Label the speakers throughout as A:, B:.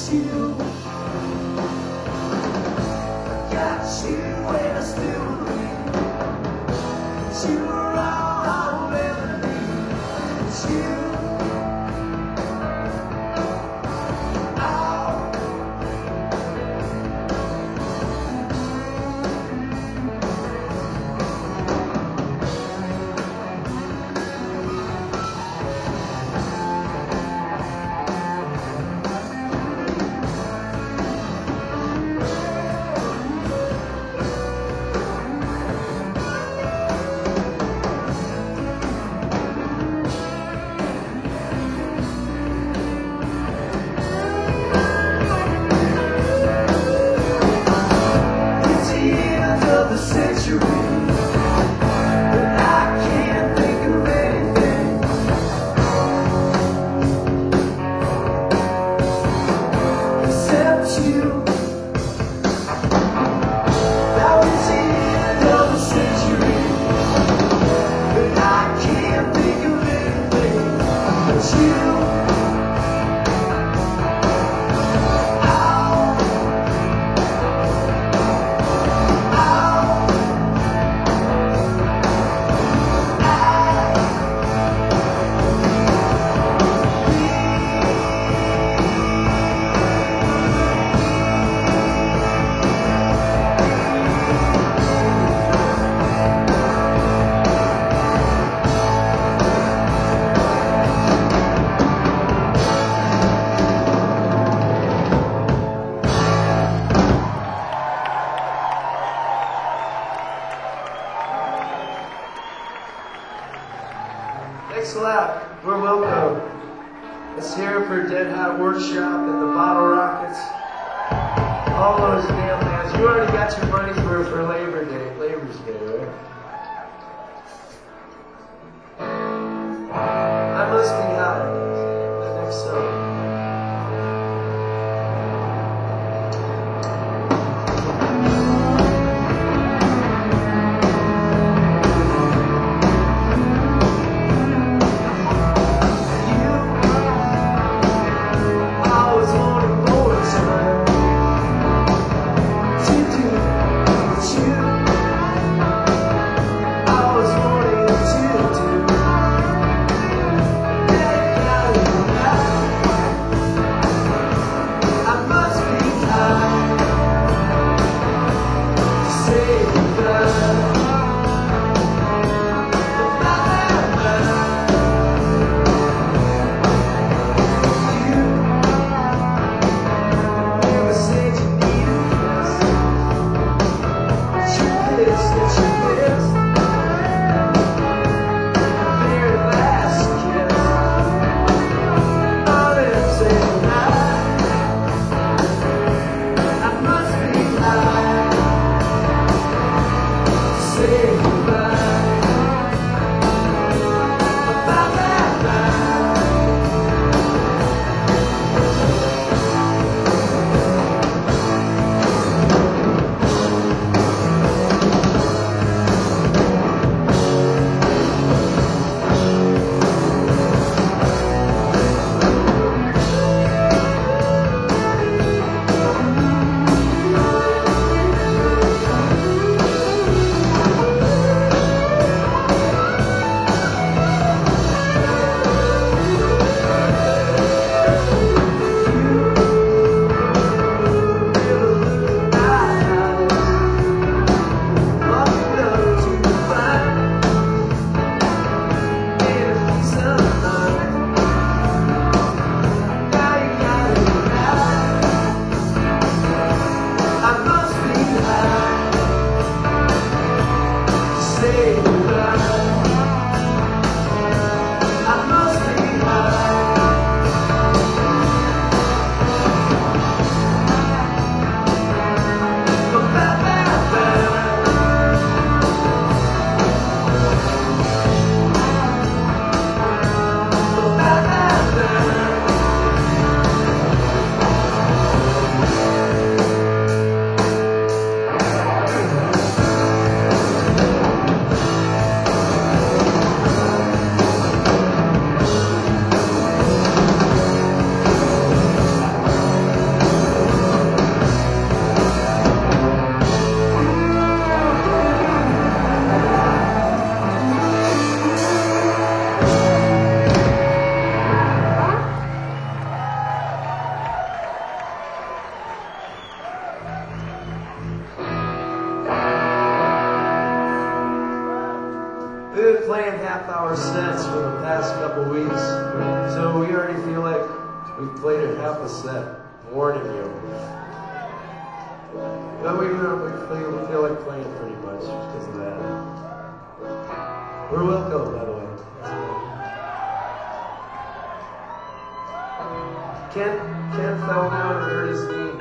A: you. Got you and I still believe that you are all I will ever need. It's you. Thanks a lot. We're welcome. It's here for Dead Hot Workshop and the Bottle Rockets. All those damn bands. You already got your money for Labor's Day, right? I must be high. The next song. half-hour sets for the past couple weeks, so we already feel like we've played a half a set. Warning you. But we feel like playing pretty much because of that. We're Wilco, by the way. Ken fell down and hurt his knee.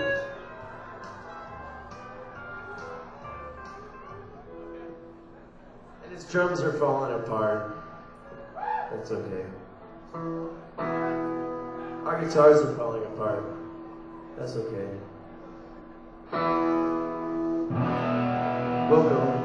A: And his drums are falling apart. That's okay. Our guitars are falling apart. That's okay. Welcome.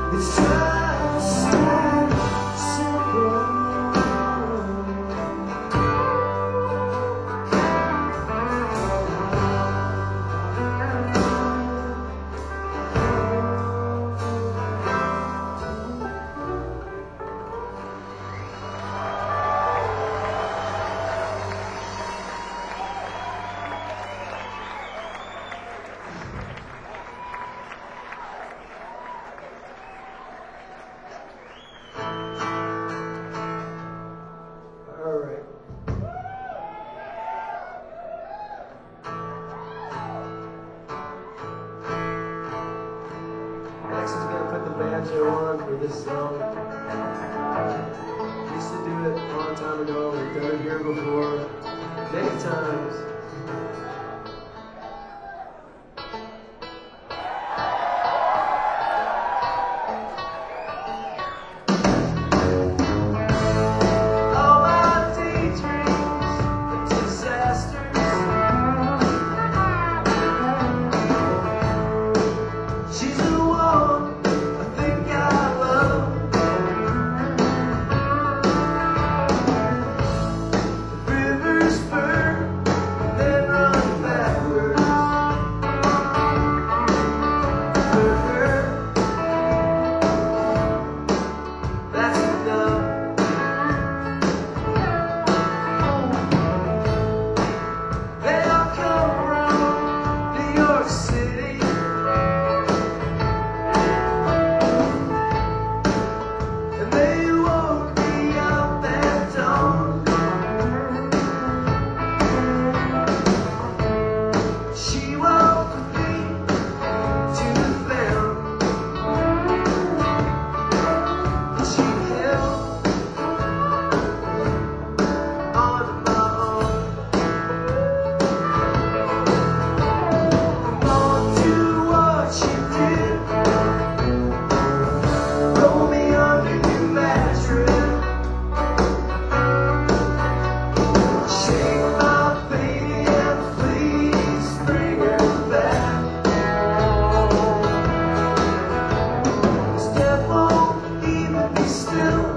A: It's time to start simple. All right. Next is going to put the banjo on for this song. Used to do it a long time ago. We've done it here before, many times. All my daydreams and disasters. She's the one I think I love. The rivers burn, then run backwards. For her, that's enough. They all come from New York City. And they woke me up at dawn. She walked with me to the film, and she held onto my arm. On to what she did, roll me under your mattress, shake my baby and please bring her back. Step won't even be still.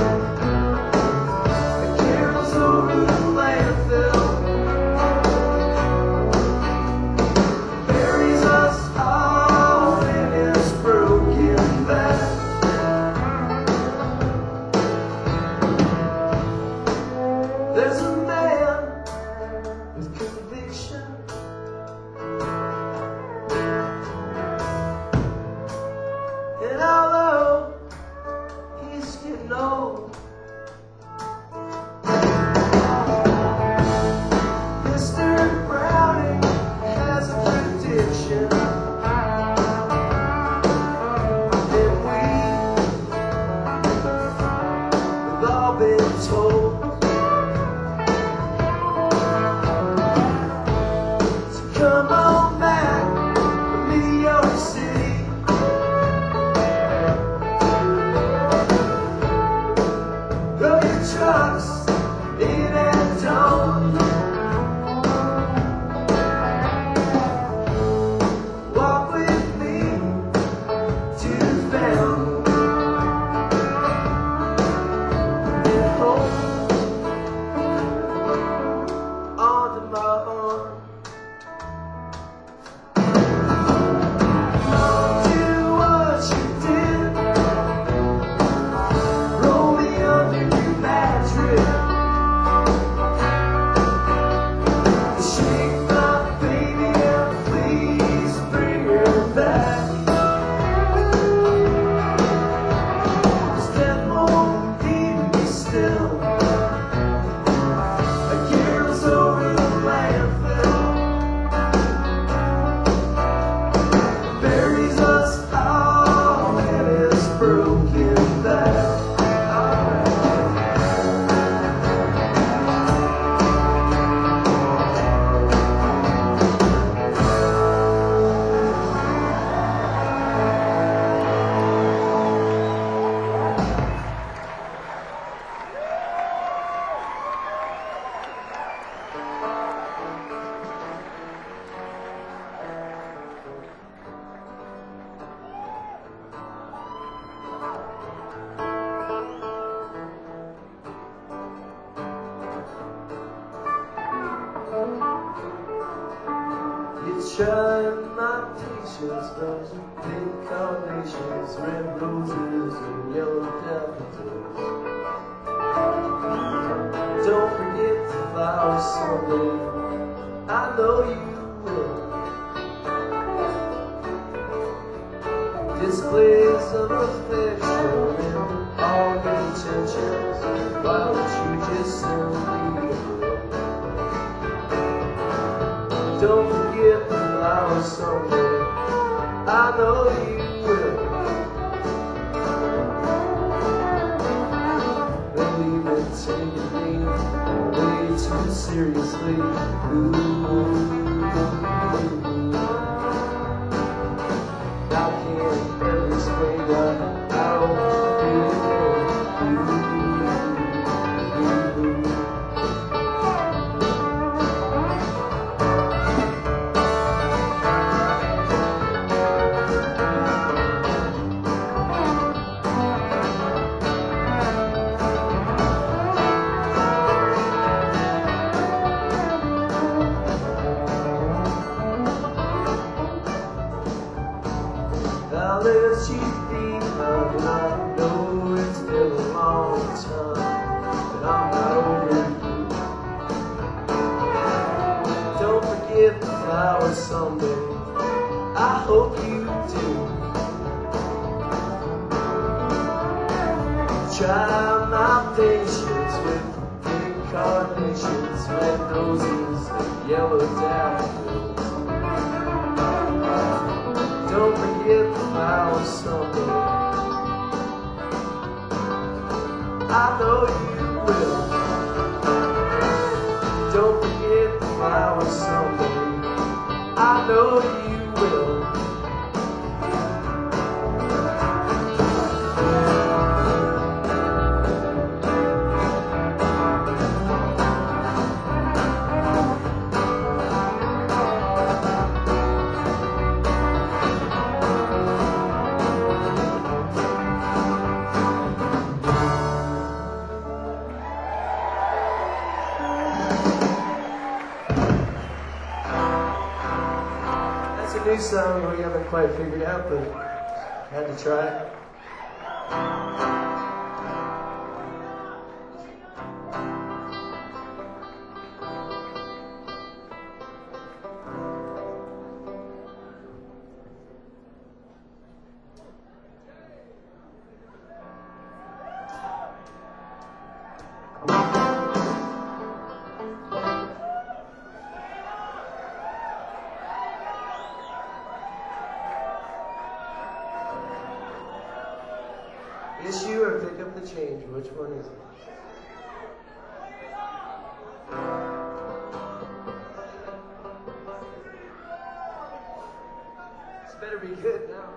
A: The carols over the landfill buries us all in his broken back. There's a man with conviction, and although he's getting old, Mr. Browning has a prediction that we've all been told. So come on back from New York City. Trying my patience, those pink carnations, red roses and yellow daffodils. Don't forget the flowers someday, I know you will. Displays of affection and all good intentions, why don't you just send me a bill? Don't forget the flowers someday, I know you will. Maybe been taking me way too seriously. I can't ever explain why I don't feel it. I'll let you be mine, and I know it's been a long time, but I'm not over you. Don't forget the flowers someday, I hope you do. Try my patience with pink carnations, red roses, and yellow daffodils. Don't forget the flowers someday, I know you will. Don't forget the flowers someday, I know you will. That's a new song we haven't quite figured out, but had to try it. Issue or pick up the change? Which one is it? This better be good now.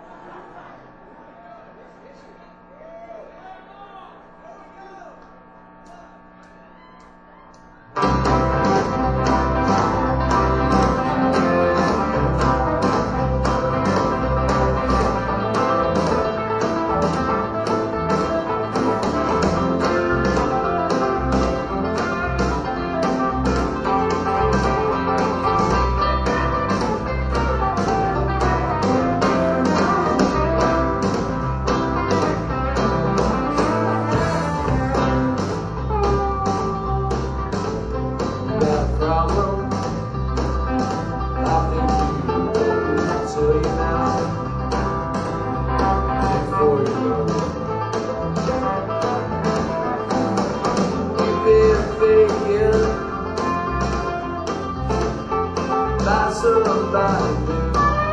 A: Somebody new,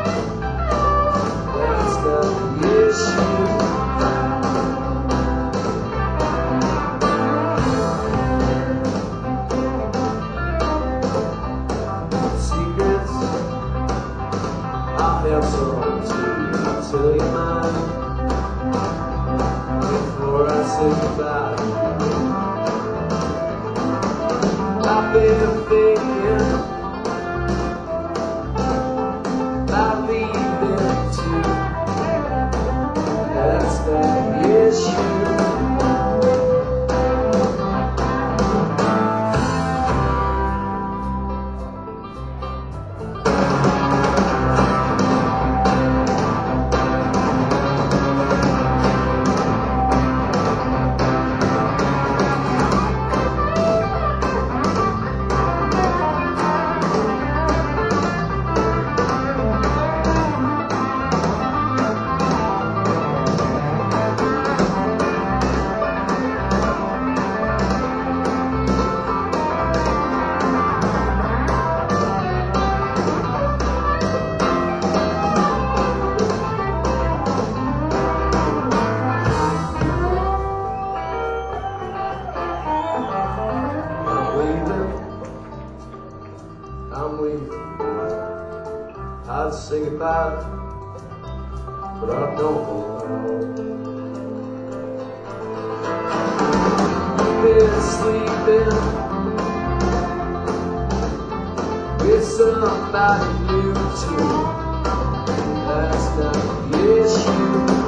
A: that's not the issue. Secrets, I'll have some to tell you mine before I say goodbye. I've been thinking about leaving too. That's the issue. about, but I don't know how. Been sleeping with somebody new too. That's not the issue.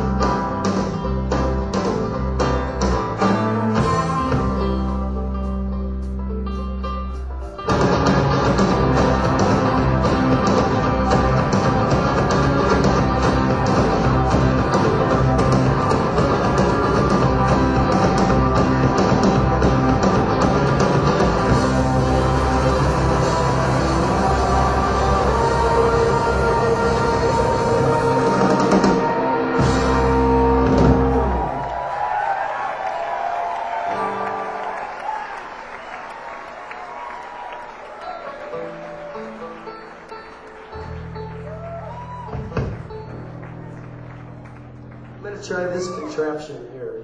A: I'm going to try this contraption here.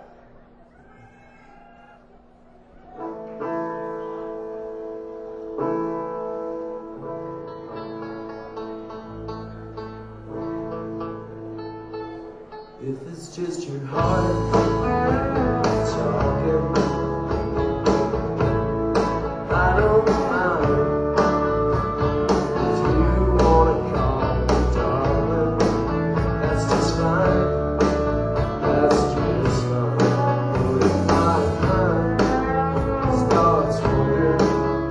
A: If it's just your heart talking, I don't mind. If you want to call me darling, that's just fine. That's just fine. But if my mind starts wandering,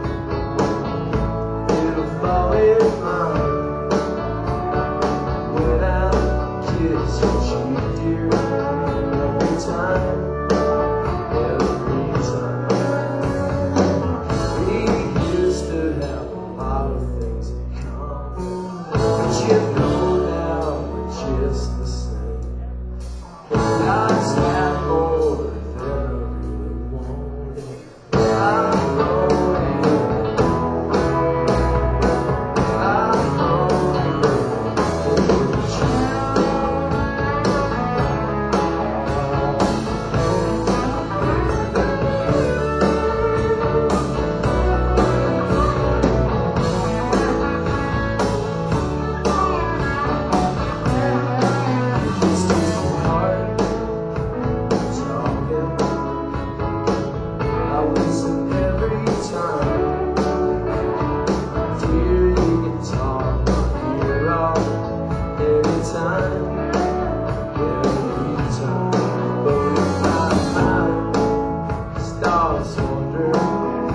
A: it'll fall in line when I kiss your cheek, dear. Every time. We used to have a lot of things in common, but you know now we're just the same. God's had more than I really wanted. I'm lonely. I'm lonely without you. It's just your heart talking. I listen every time. Dear, you can talk my ear off anytime, every time. But if my mind starts wandering,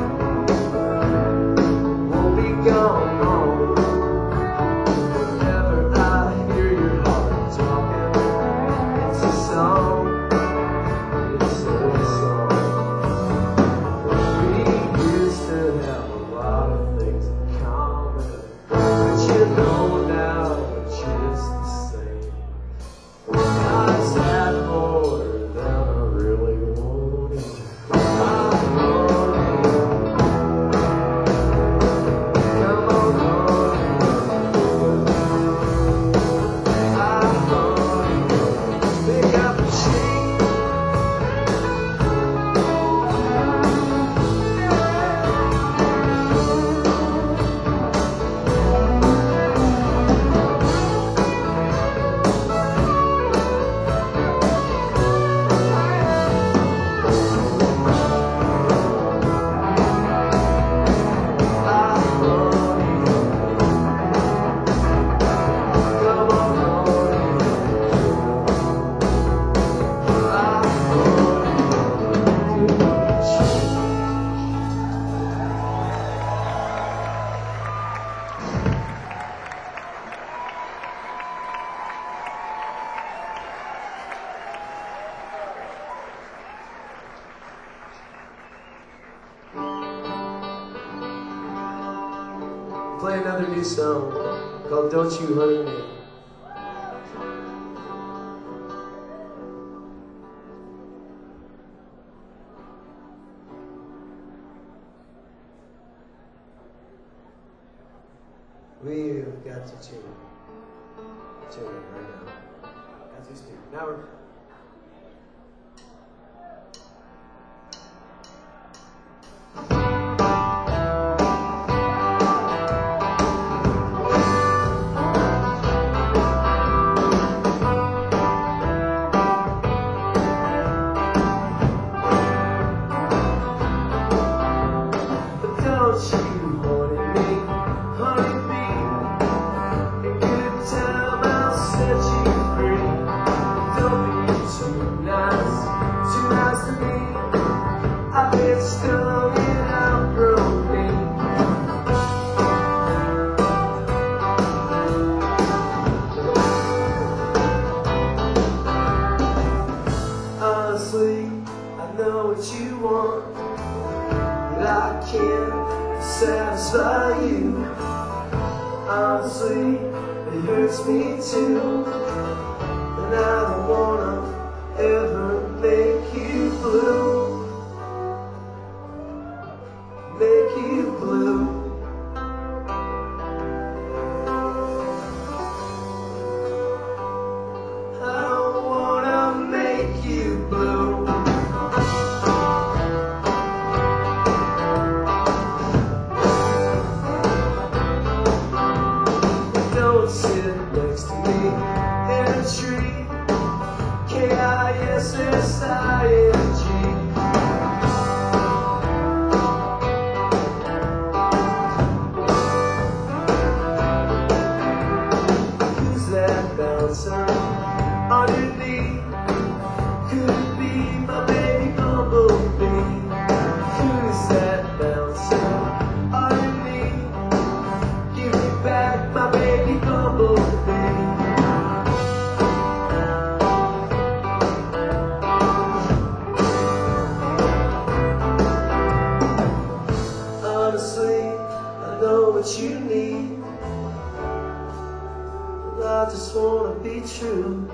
A: won't be gone long. Whenever I hear your heart talking, it's a song, it's a song. We used to have a lot of things in common, but you know now we're just the same. God's had more than I really wanted. I'm lonely. Come on, lonely. I'm lonely. Pick up the sheet. I'm lonely. Come on, lonely. I'm lonely. Pick up the sheet. Play another new song called Don't You Honey Me. We've got to tune it right now as we speak. Now we're satisfy you. Honestly, it hurts me too, and I don't wanna ever make you blue, make you blue. I don't wanna make you blue. Don't sit next to me in a tree. K-I-S-S-I-N-G. Who's that bouncer on your knee? Could it be my baby bumblebee? Who's that bouncer on your knee? Give me back my baby bumblebee. Honestly, I know what you need, but I just wanna be true.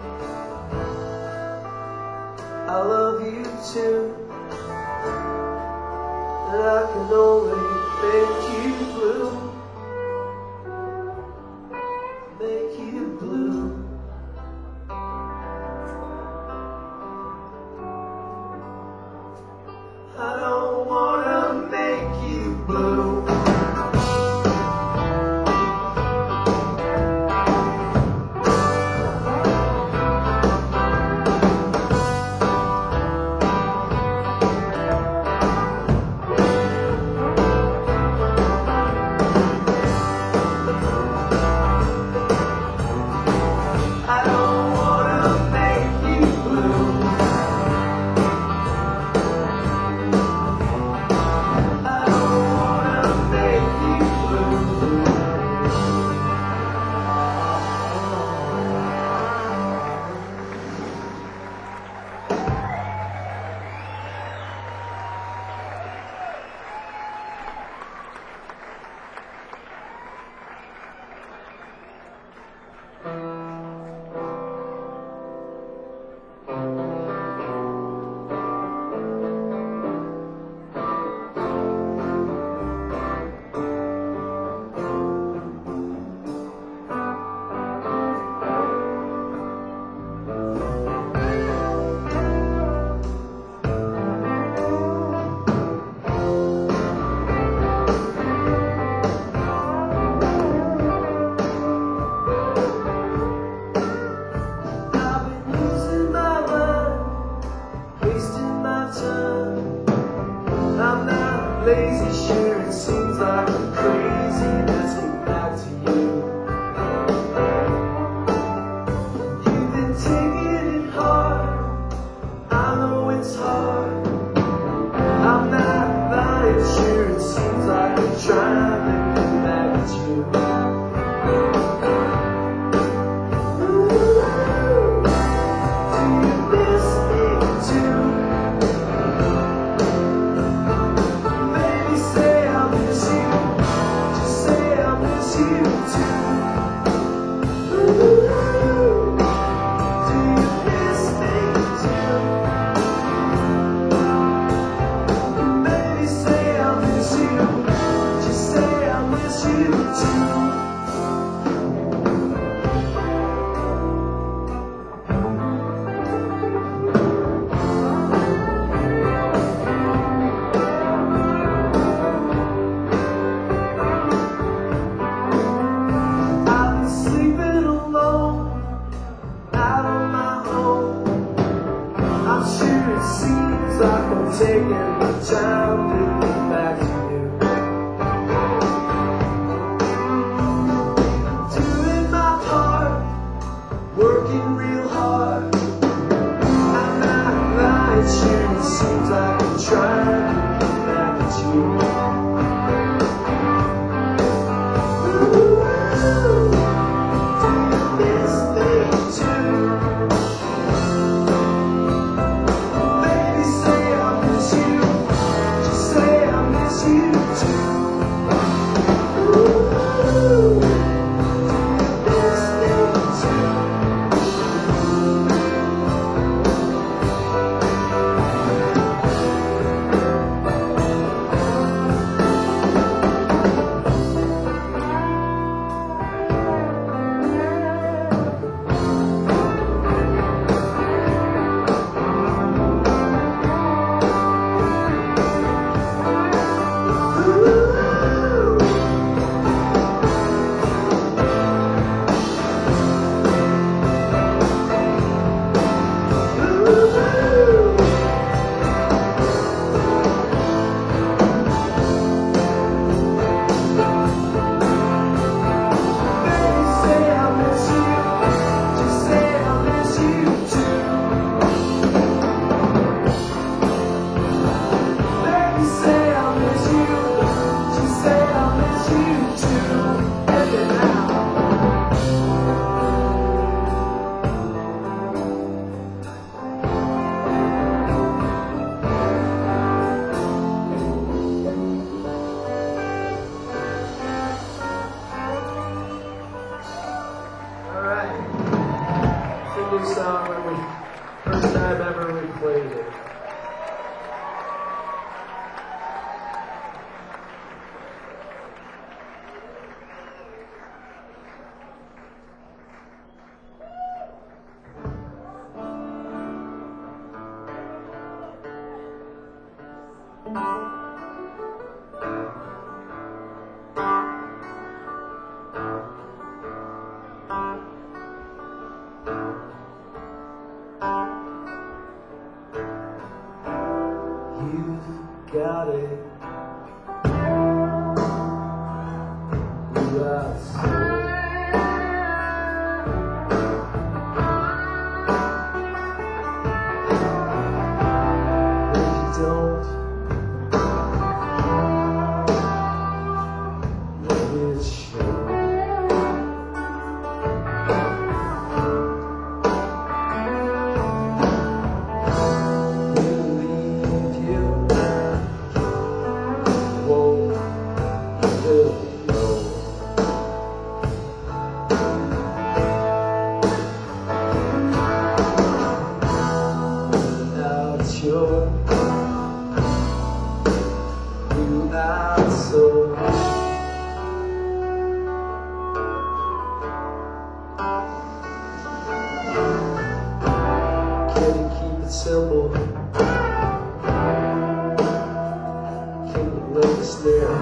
A: I love you too, and I can only make you blue, make you blue. I don't wanna make you blue. I don't wanna make you blue. I don't wanna make you blue. I've been losing my mind, wasting my time. I'm not lazy, sure it seems like I'm crazy. Let's get back to you. You've been taking it hard, I know it's hard. I'm not lying, sure it seems like I'm trying to get back to you. Taking my time to get back to you. Doing my part, working real hard. I'm not lying, sure it seems like I'm trying to get back at you. Do you miss me too? Baby, say I miss you. Just say I miss you. Song when we first time ever we played it. You've got it. You are so. If you don't, let it show. You're not so. Can you keep it simple? Can you let us there?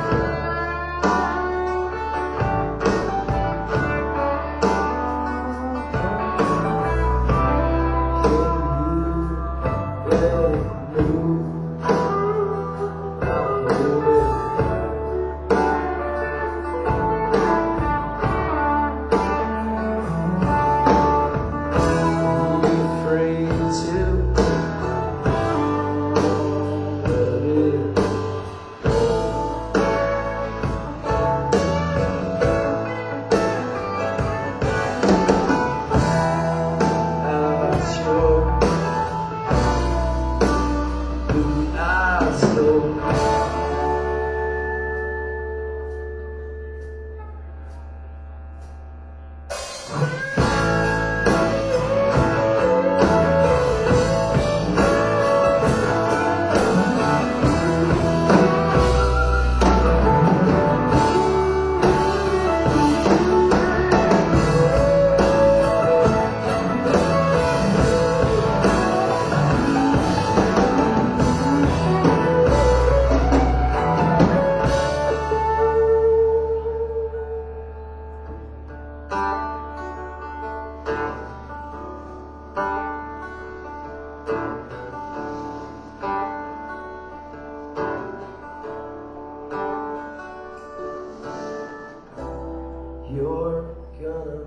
A: You're gonna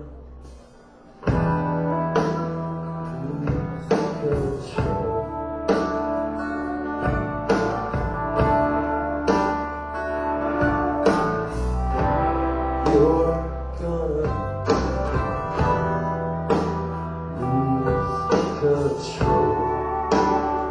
A: lose control. You're gonna lose control.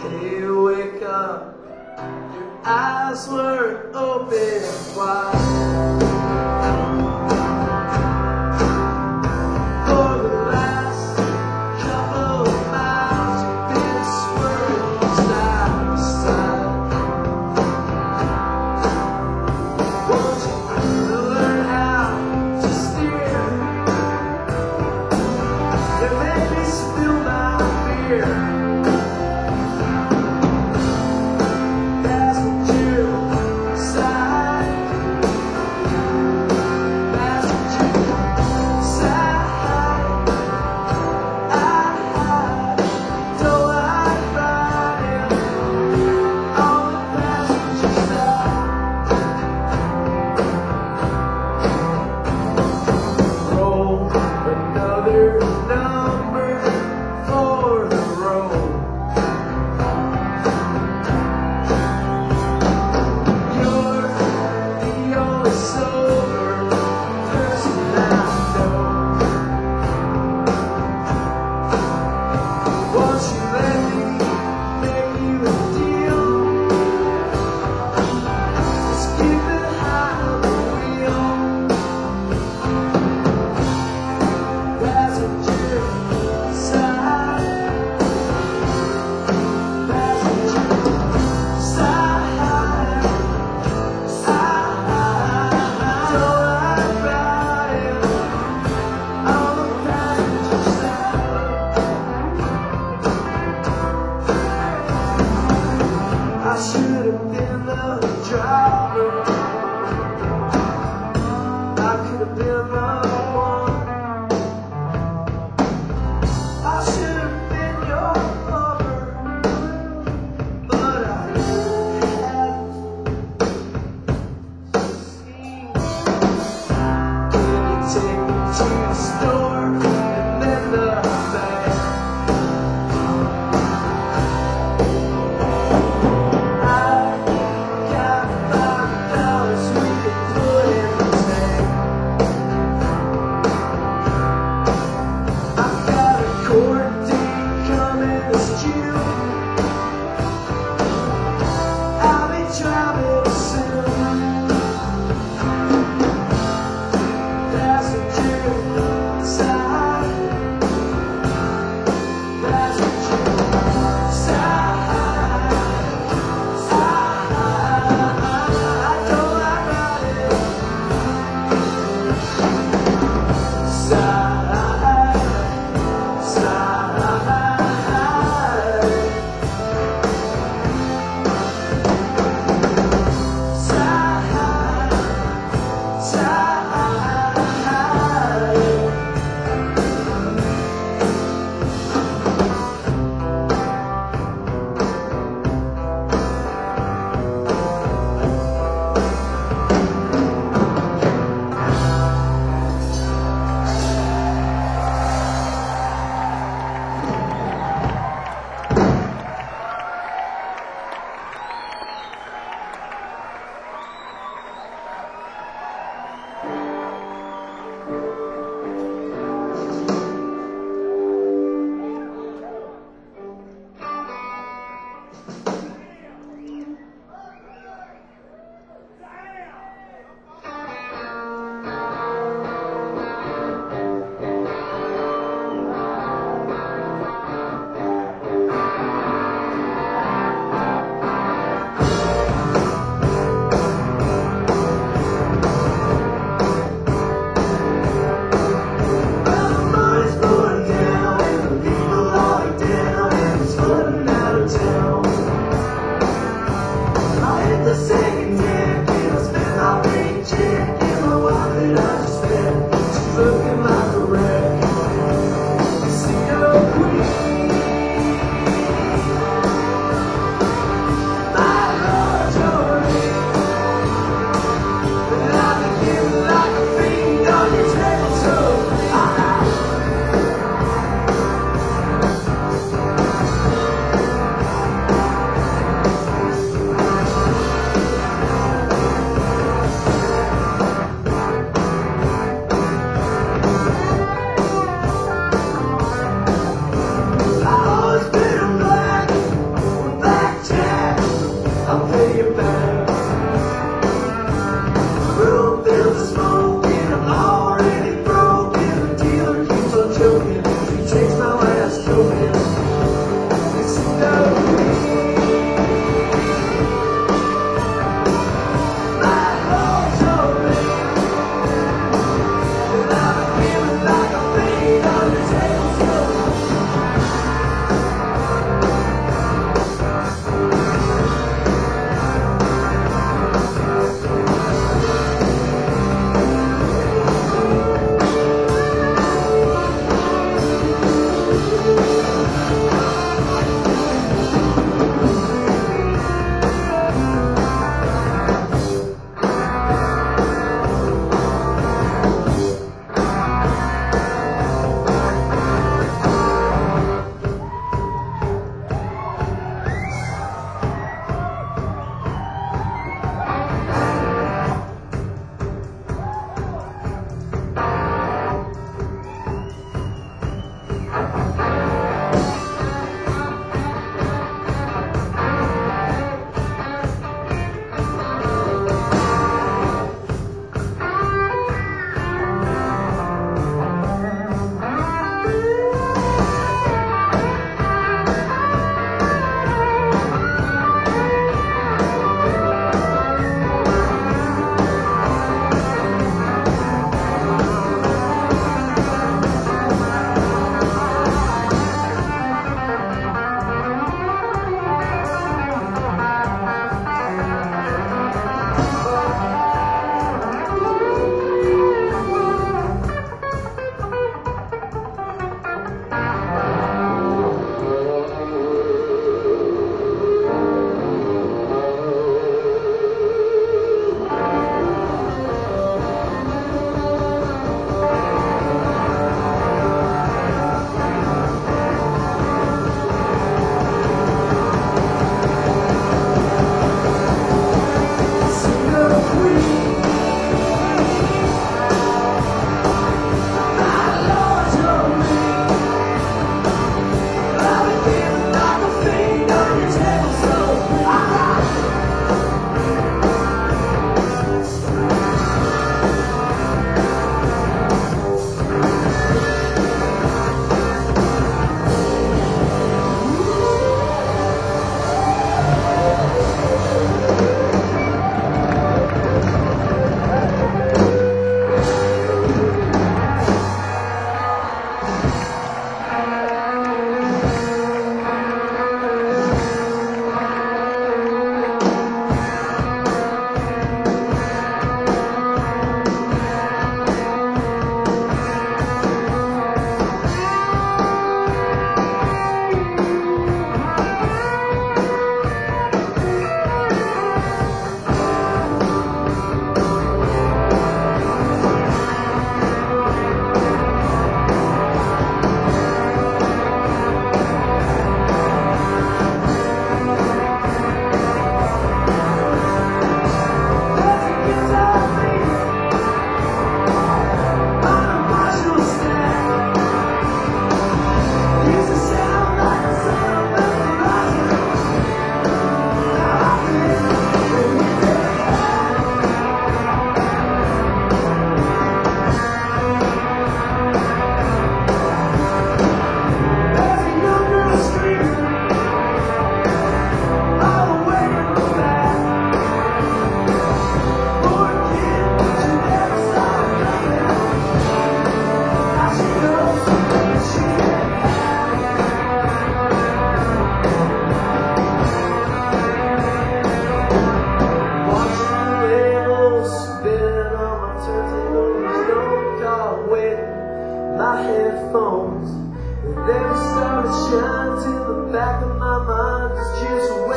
A: Hey, wake up, your eyes were open wide. For the last couple of miles, you've been swerving side to side. Won't you learn how to steer? And maybe spill my beer. That's what you decide.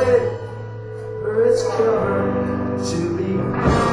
A: wait for its cover to be.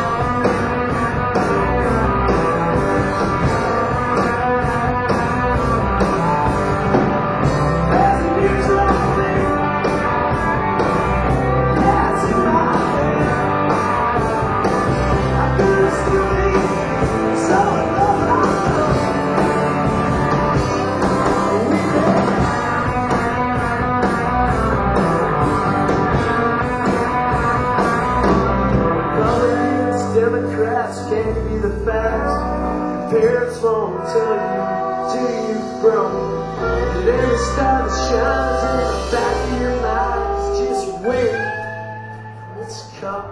A: Democrats can't be the facts. Parents won't tell you till you broke. And every star that shines in the back of your mind is just waiting for its cover.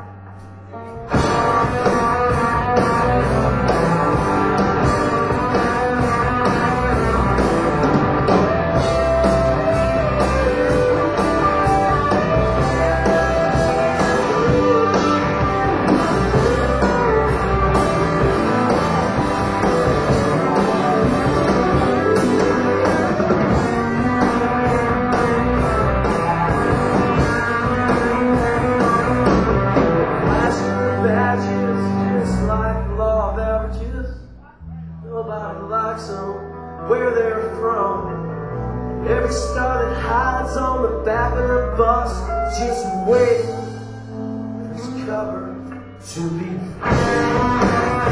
A: Nobody likes them, where they're from. Every star that hides on the back of the bus just waiting for its cover to be.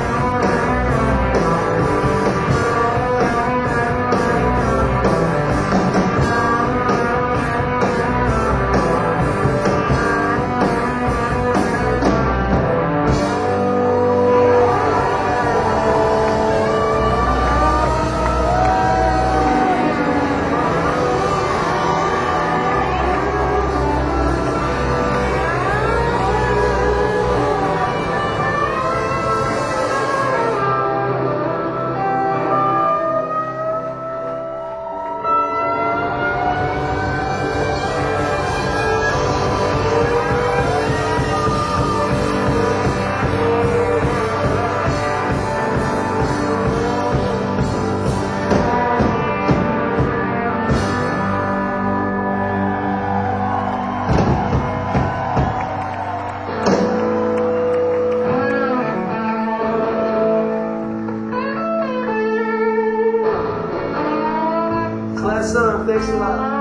A: Class on, thanks a lot.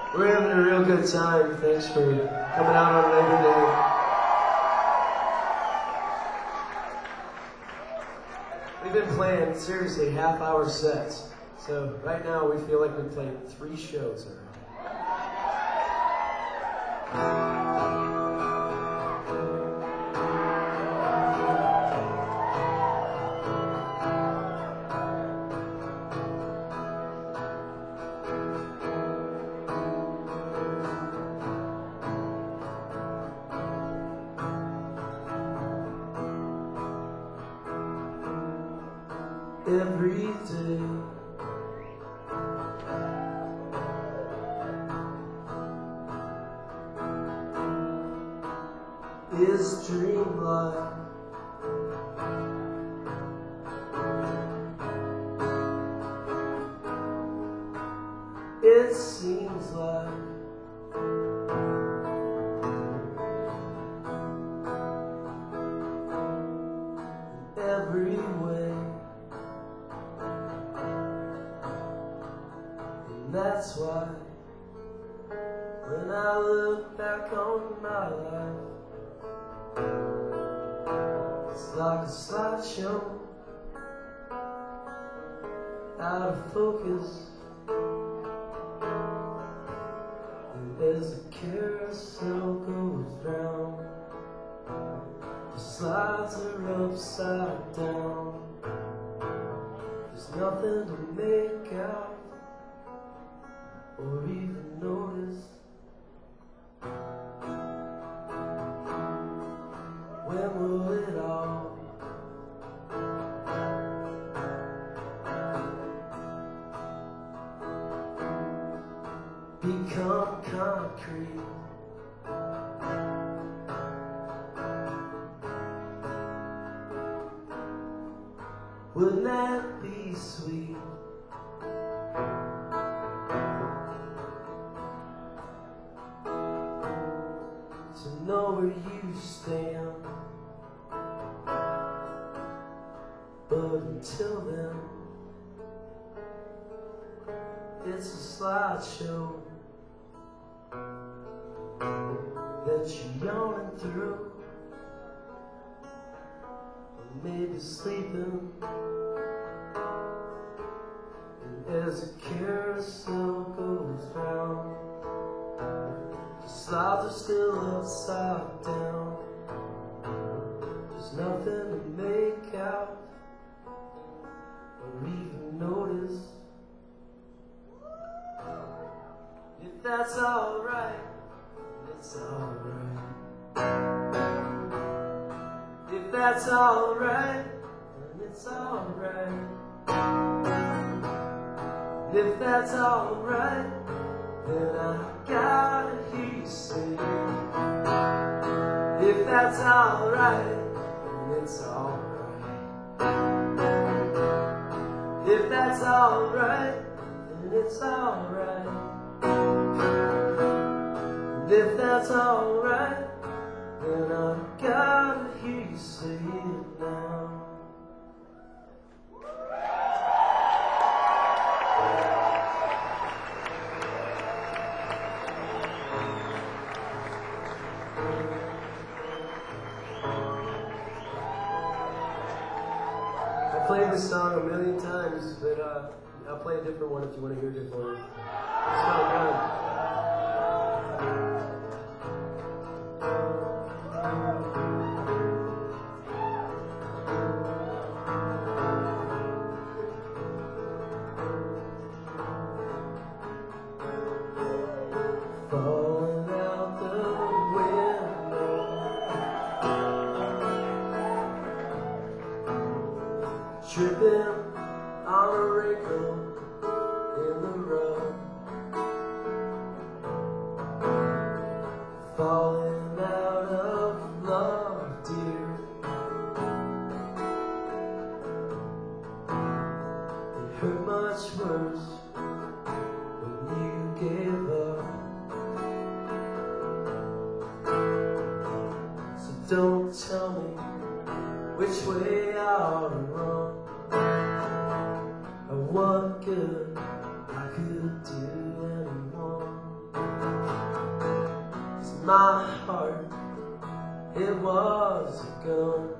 A: We're having a real good time. Thanks for coming out on Labor Day. We've been playing, seriously, half-hour sets. So right now we feel like we played 3 shows already. Every day is dreamlike. It seems like in every way. That's why when I look back on my life, it's like a slideshow, out of focus. And as the carousel goes round, the slides are upside down. There's nothing to make out or even notice. When will it all become concrete? Wouldn't that be sweet? To know where you stand, but until then, it's a slideshow that you're yawning through, or maybe sleeping. And as the carousel goes round, the slides are still upside down. There's nothing to make out or even notice. If that's alright, it's alright. If that's alright, then it's alright. If that's alright, then I gotta hear you sing. If that's alright, then it's alright. If that's alright, then it's alright. And if that's alright, then I gotta hear you say it now. I played this song a million times, but I'll play a different one if you want to hear a different one. It's so good. Falling out the window, tripping on a wrinkle in the road, falling out of love, dear. It hurt much worse when you gave up. So don't tell me which way I ought to run, or what good I could do anyone. my heart, it was a gun,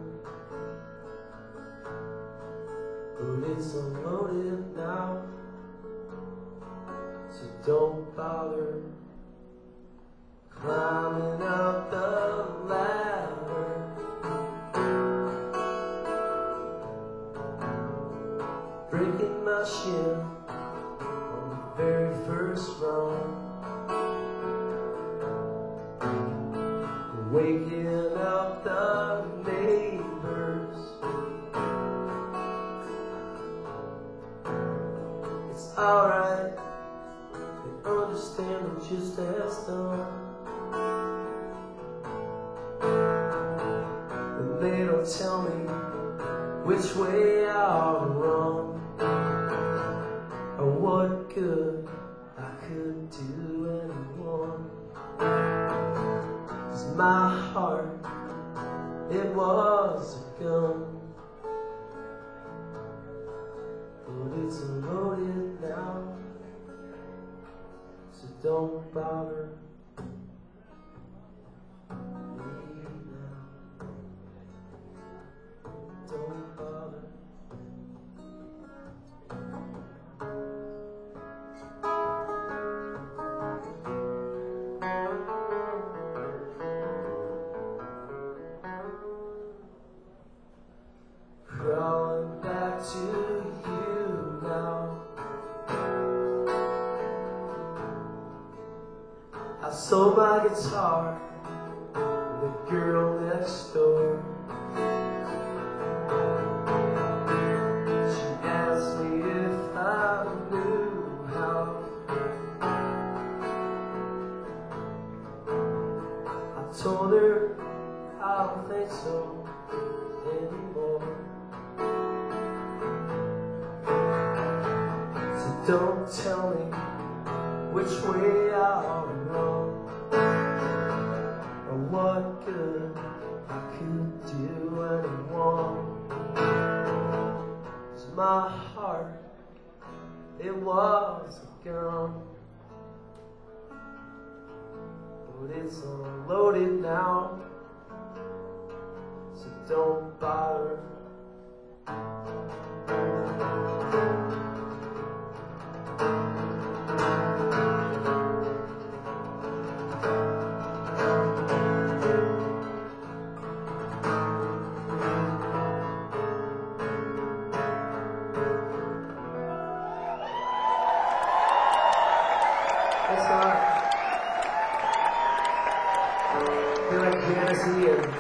A: but it's unloaded now, so don't bother climbing up the ladder. Breaking my shin on the very first run, waking up the neighbors. It's alright, they understand I'm just as dumb, and they don't tell me which way I'll run, or what good I could do anymore. 'Cause my heart, it was a gun, but it's unloaded now, so don't bother me now. Don't bother. Crawling back to you now. I sold my guitar to the girl next door. She asked me if I knew how. I told her I don't think so anymore. So don't tell me which way I'll run, or what good I could do anymore. 'Cause my heart, it was a gun, but it's unloaded now, so don't bother. Thanks a lot. I feel like fantasy and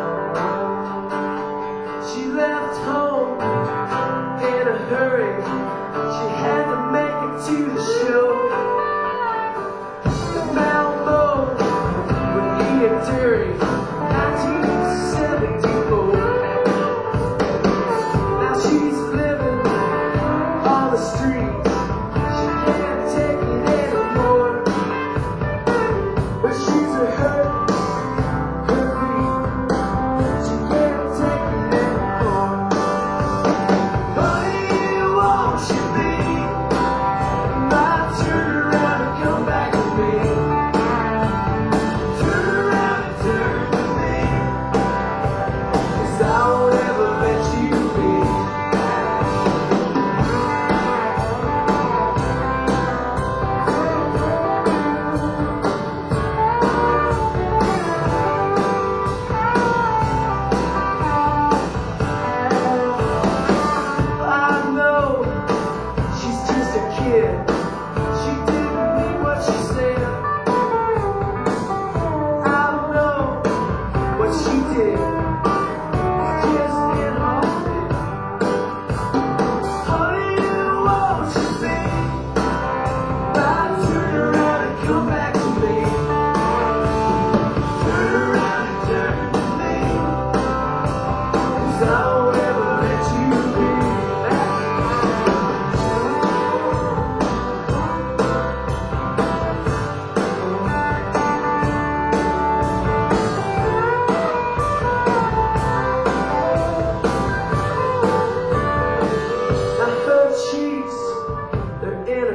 A: she left home in a hurry.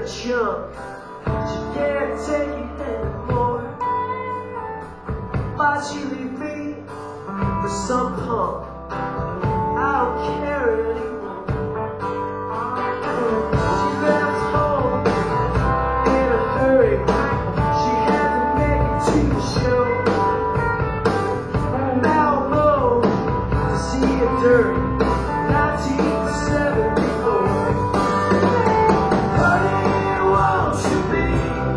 A: chunk. She can't take it anymore. Why'd she leave me for some punk? I don't care anymore. She left home in a hurry. She had to make it to the show. Now I'm old to see it dirty. 1974. Honey, won't you be?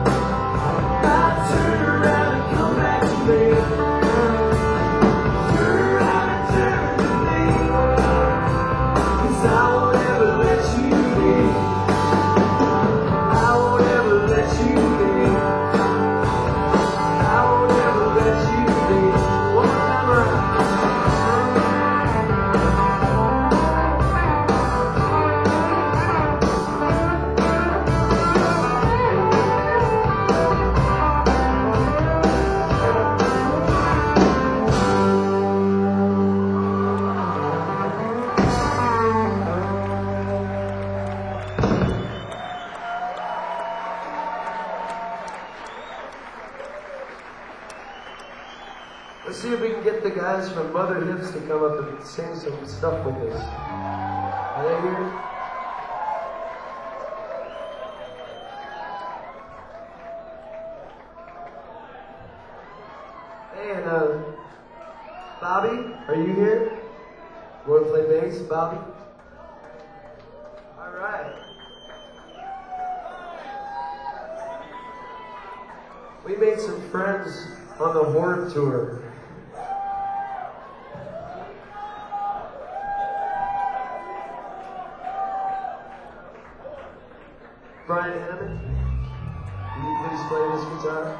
A: I turn around and come back to me. Turn around and turn to me. 'Cause I won't ever let you leave. I won't ever let you leave. I won't ever let you leave. One more time around. Let's see if we can get the guys from Mother Hips to come up and sing some stuff with us. Are they here? Hey, and Bobby, are you here? Want to play bass, Bobby? All right. We made some friends on the Horde tour. Brian Hammond, will you please play this guitar?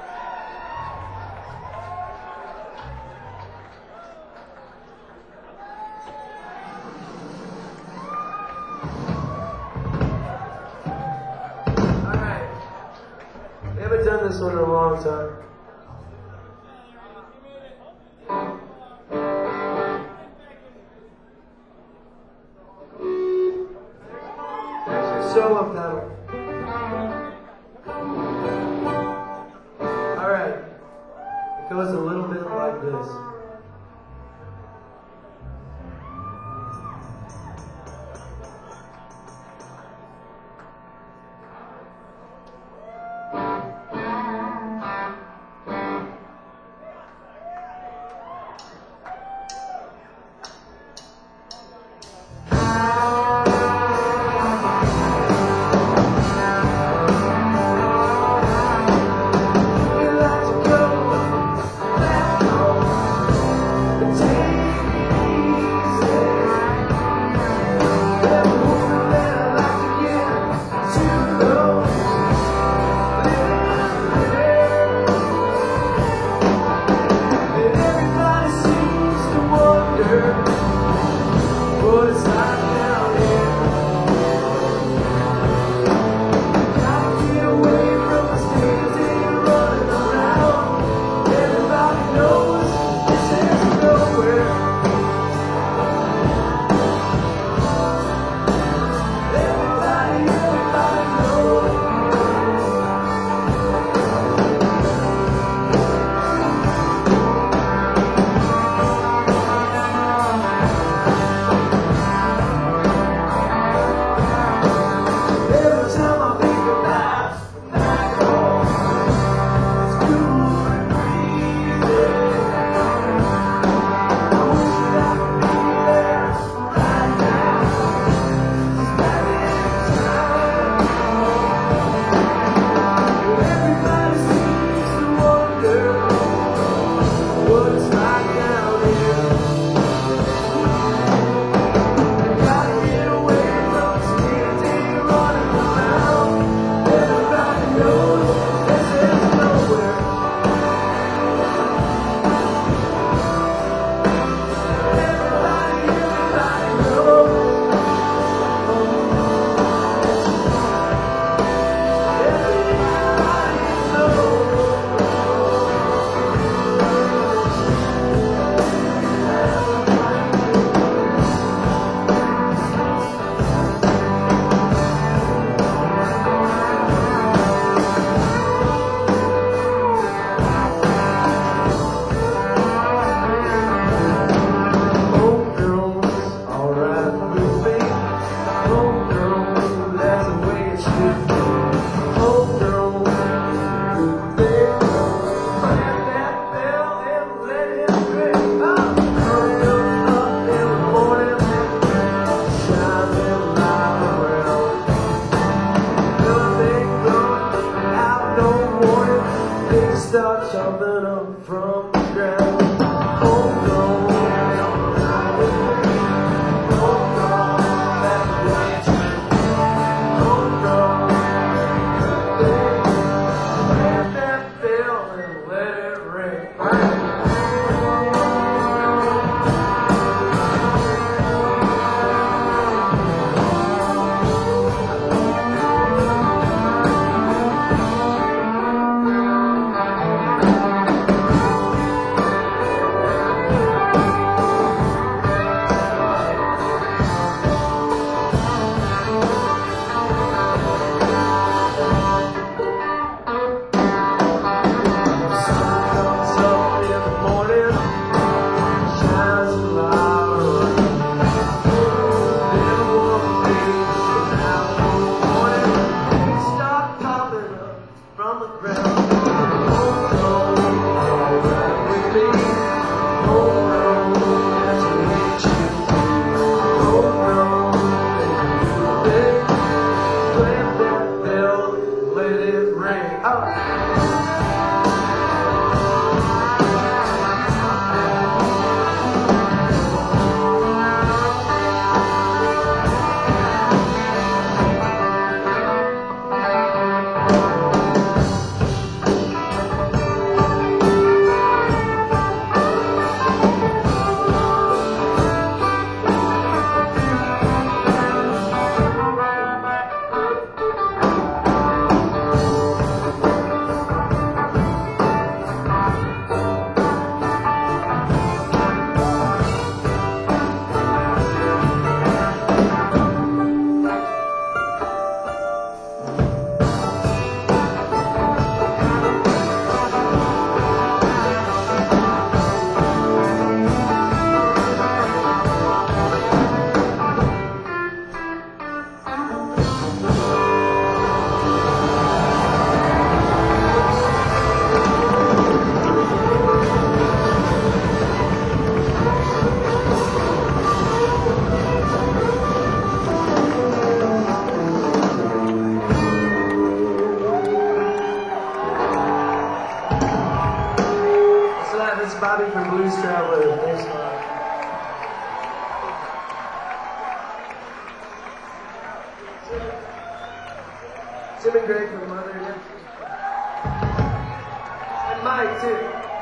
A: All right. We haven't done this one in a long time. There's your solo pedal. Alright, it goes a little bit like this. coming up from the ground. Oh no, oh no, that's the way it's been. Oh no, let that bell and let it ring. From the ground, let it ring. This is Bobby from Blues Traveler. Thanks a lot. Tim and Greg from Mother, yeah. And Mike, too.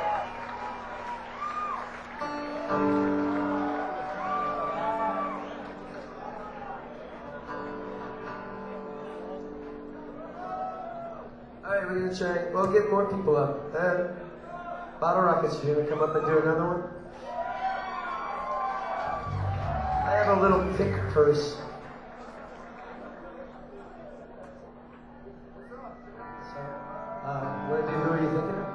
A: Alright, we're gonna try. We'll get more people up. Bottle Rockets, you gonna come up and do another one? I have a little pick purse. Who are you thinking of?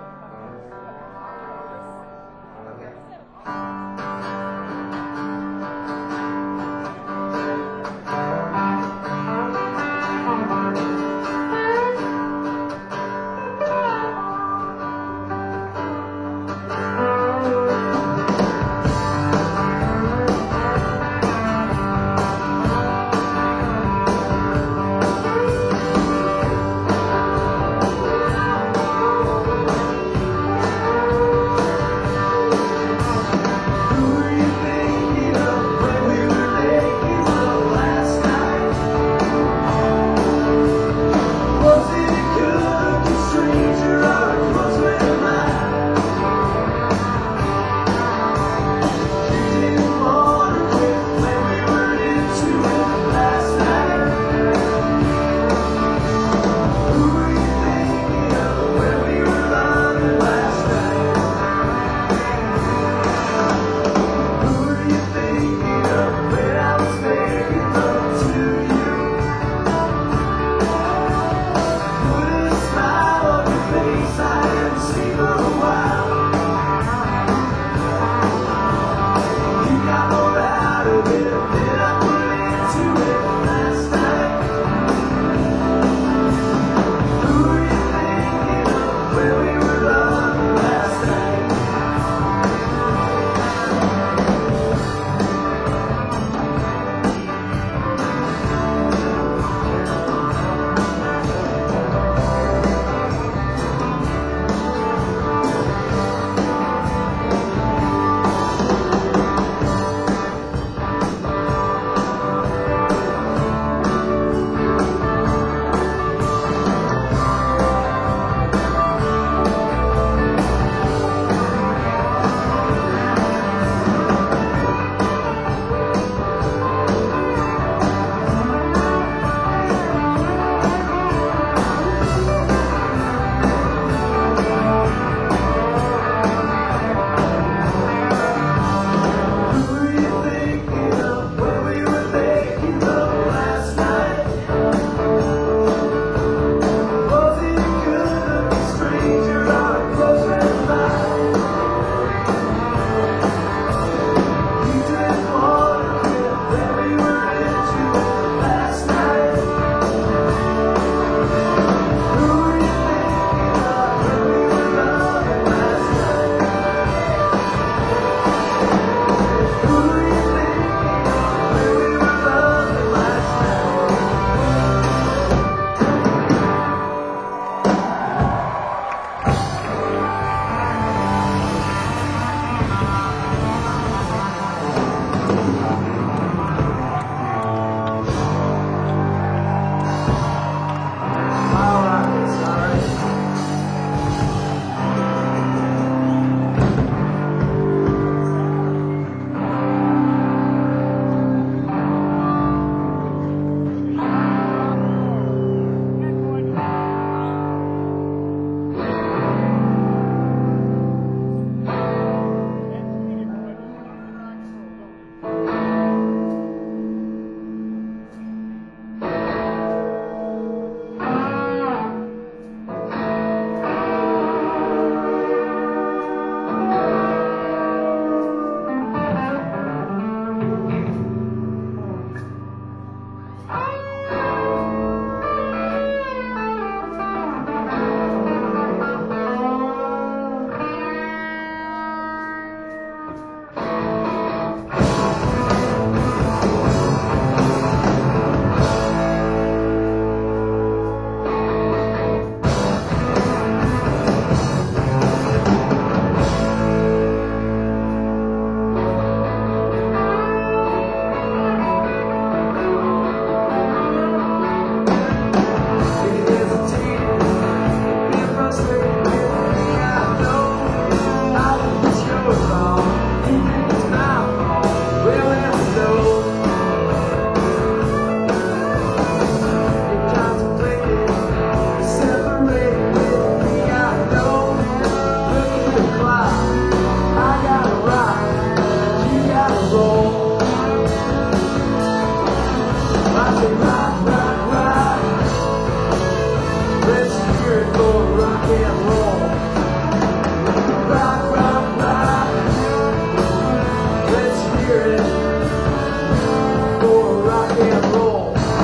A: hear it for rock and roll. Rock, rock, rock. Let's hear it for rock and roll.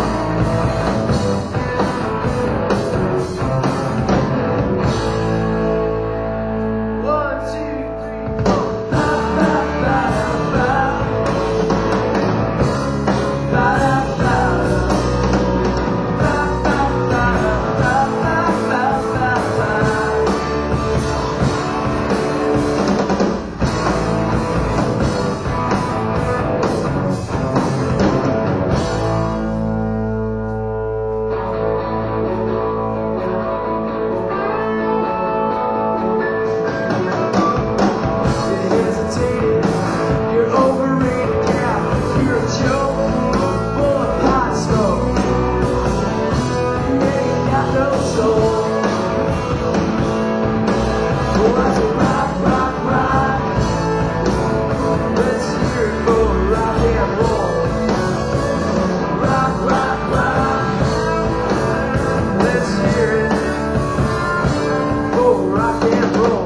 A: One, two, three, four. Ba, ba, ba, ba. Ba, da, ba, ba, ba, ba, ba, ba, ba, ba, ba. You're hesitating, you're overrated, yeah. You're a joke, full of pot smoke. You ain't got no soul. What's a rock, rock, rock? Let's hear it for rock and roll. Rock, rock, rock. Let's hear it for rock and roll.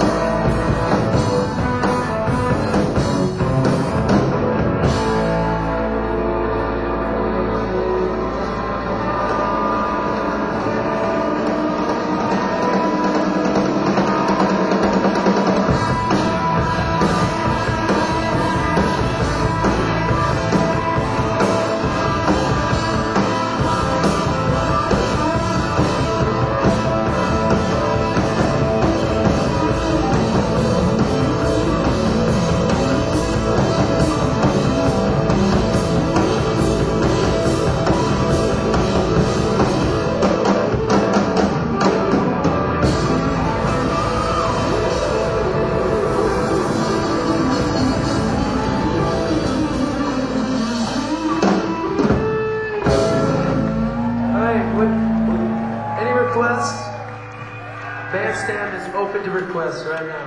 A: Alright, any requests? Bandstand is open to requests right now.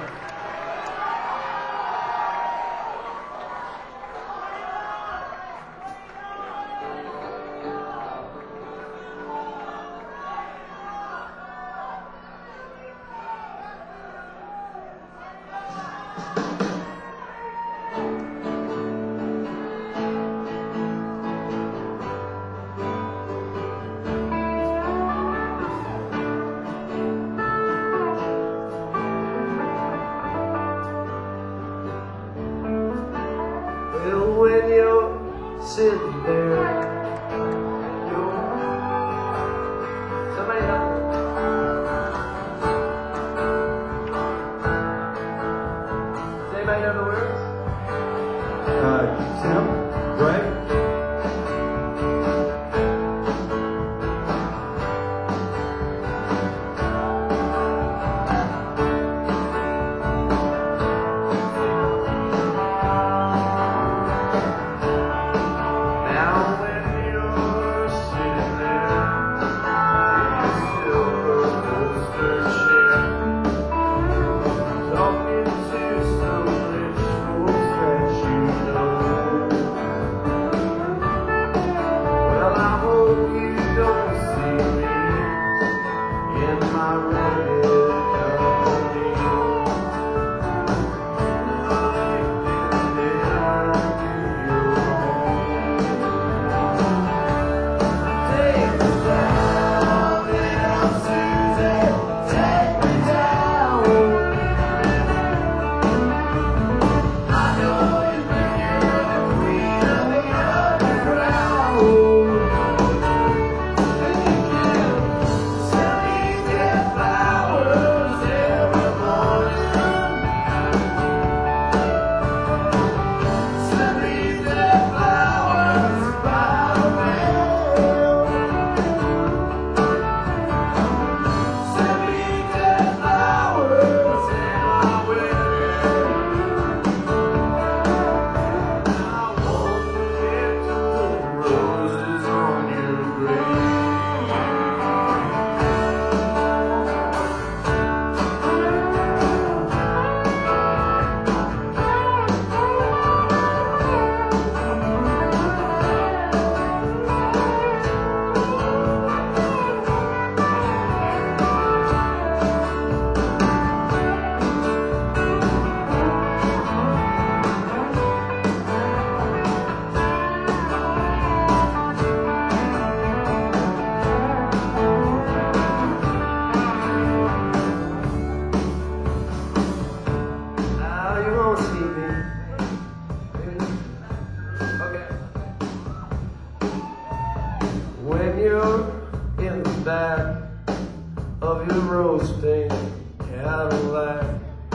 A: of your rose pink Cadillac,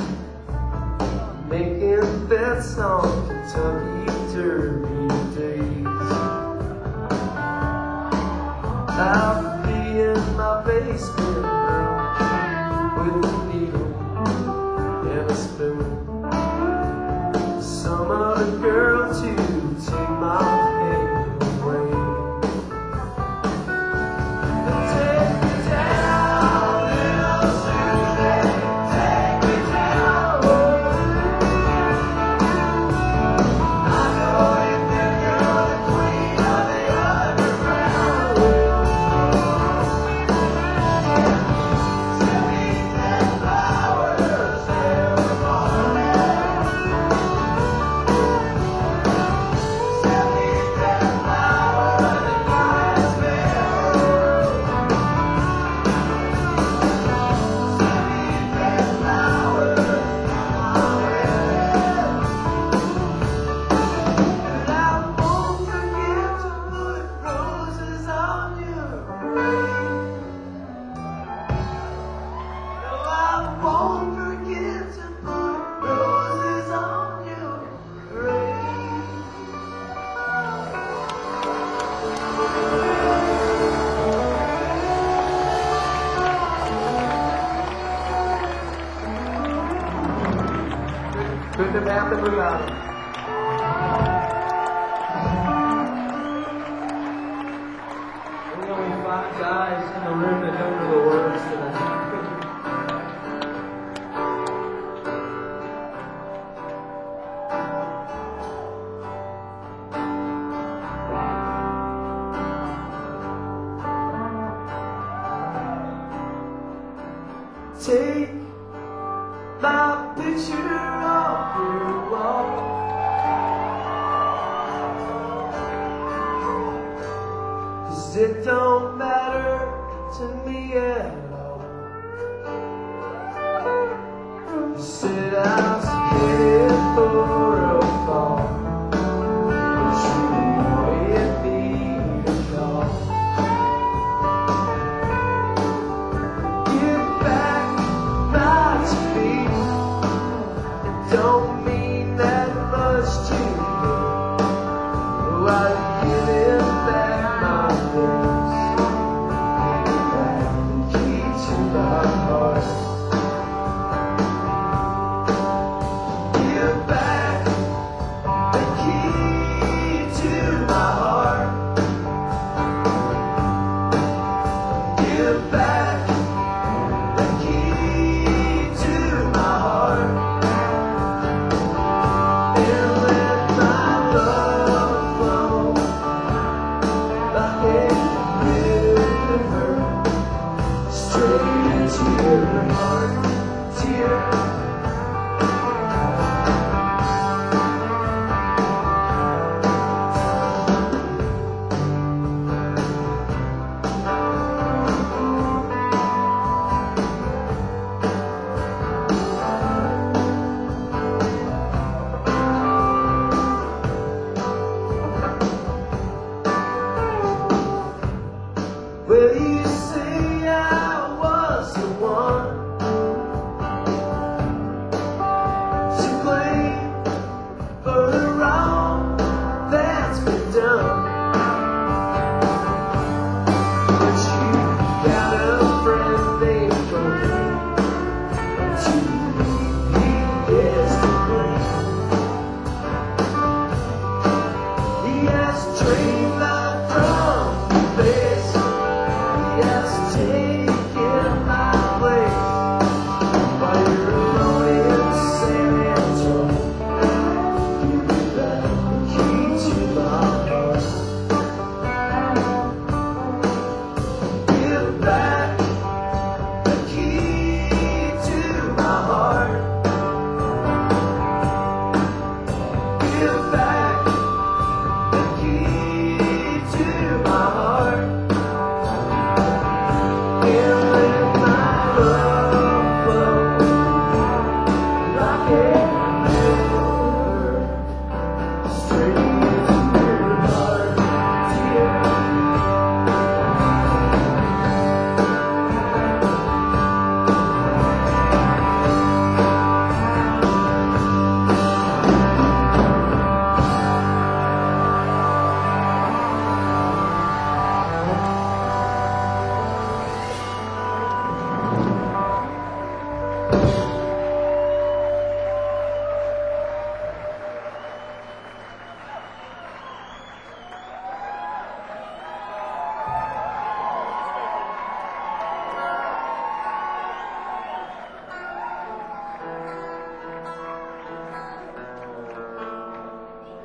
A: making bets on Kentucky Derby days. I'll be in my basement room with a needle and a spoon, some other girl to take my pain away. Take me down, little Susie, take me down. I know you think you're the queen of the underground. Sweet and flowers every morning. Sweet and flowers in my bed. Sweet and flowers on my head. And I won't forget to put roses on your grave. No, I won't forget to put roses on your grave. Couldn't have happened without it. We're the only 5 guys in the room that don't know the words to that. Take my picture off your wall. 'Cause it don't matter to me at all. You said I was headed for a fall, but you wanted me to call. Give back my speed. It don't mean that much to me. Oh, I'd give it back my things. Give back the key to my heart. Give back the key to my heart. Give back the key to my heart. And let my love flow like a river straight into your heart, dear. Well, you say I was the one,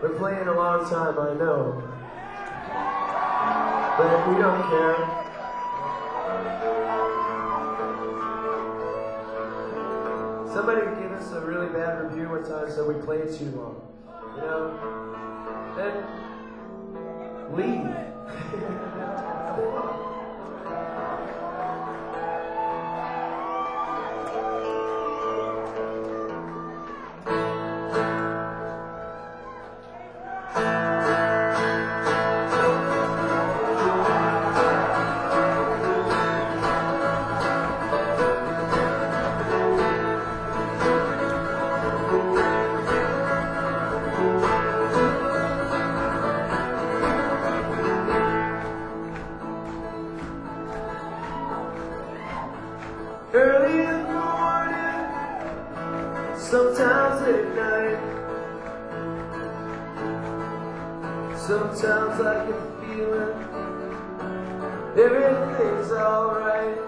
A: They're playing a long time, I know. But we don't care. Somebody gave us a really bad review one time, so we played too long. You know? Then leave. Early in the morning, sometimes at night, sometimes I get the feeling everything's alright.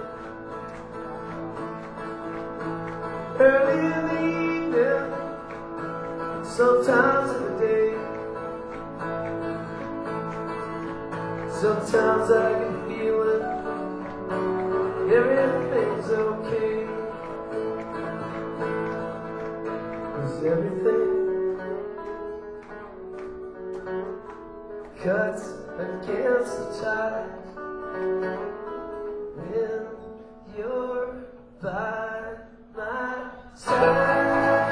A: Early in the evening, sometimes in the day, sometimes I get the feeling everything's okay. 'Cause everything cuts against the tide when you're by my side.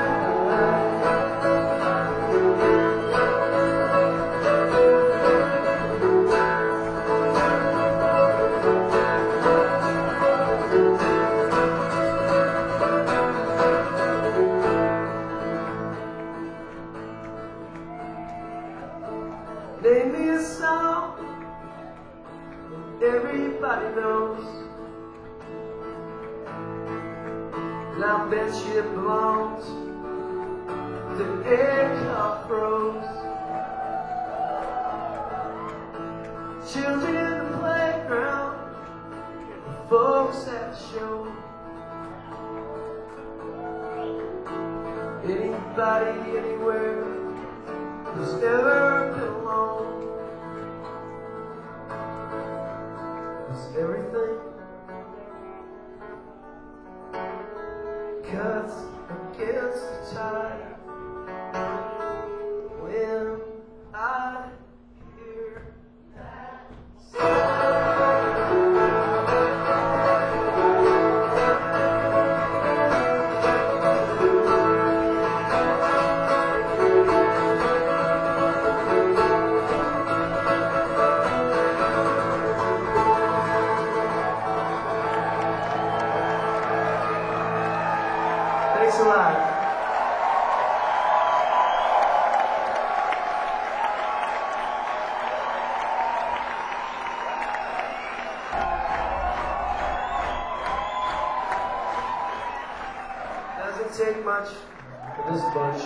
A: Name me a song that everybody knows, and I bet you it belongs to Aircraft Bros. Children in the playground, folks at the show, anybody, anywhere who's ever been alone. 'Cause everything cuts against the tide when I hear that Thanks a lot. Doesn't take much for this bunch,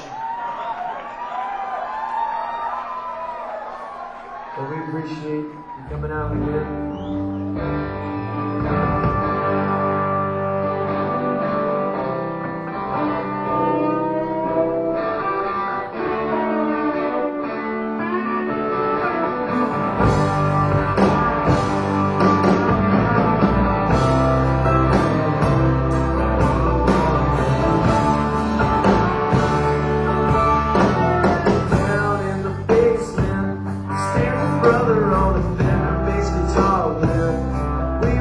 A: but we appreciate you coming out again. Brother on the Fender bass guitar, man. We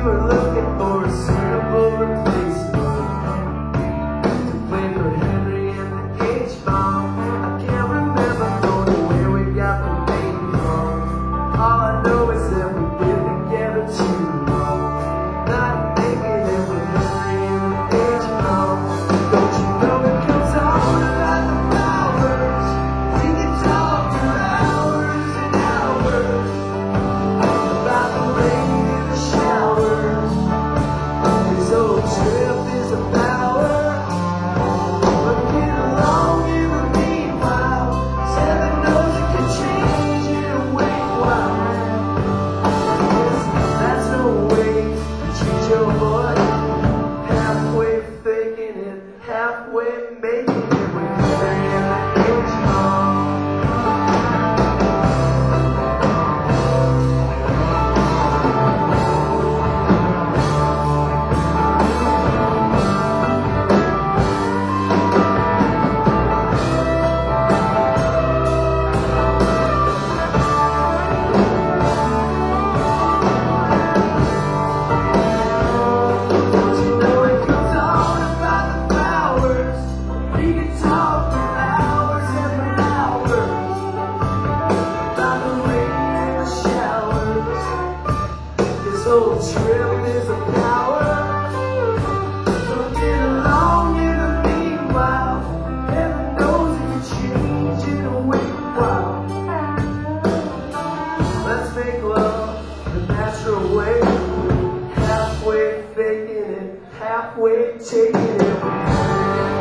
A: halfway ticket.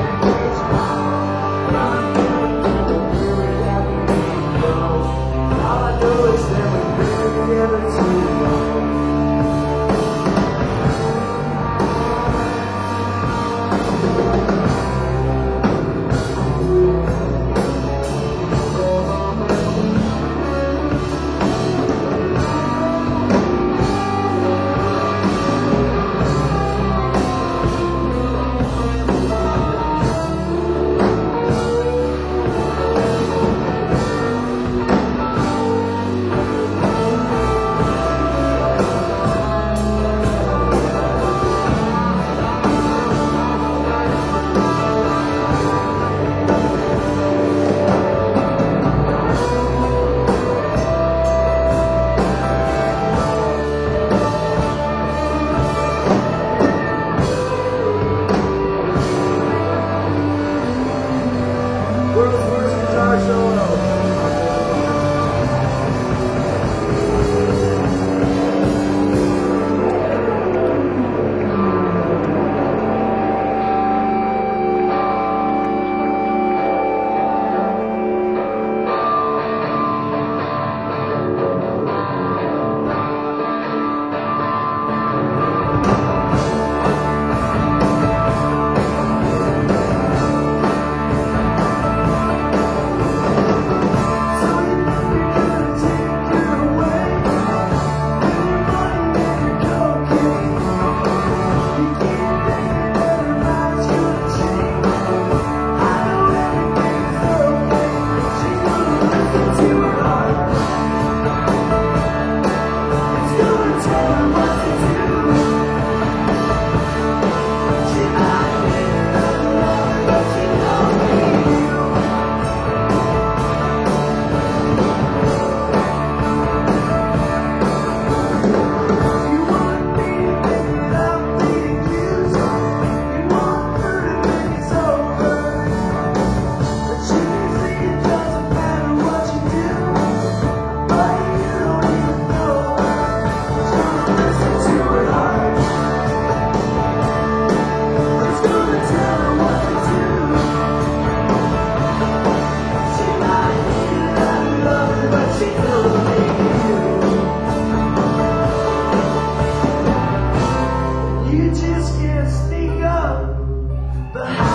A: All I know is that we've been together too long. World's worst guitar solo. You just can't sneak up behind.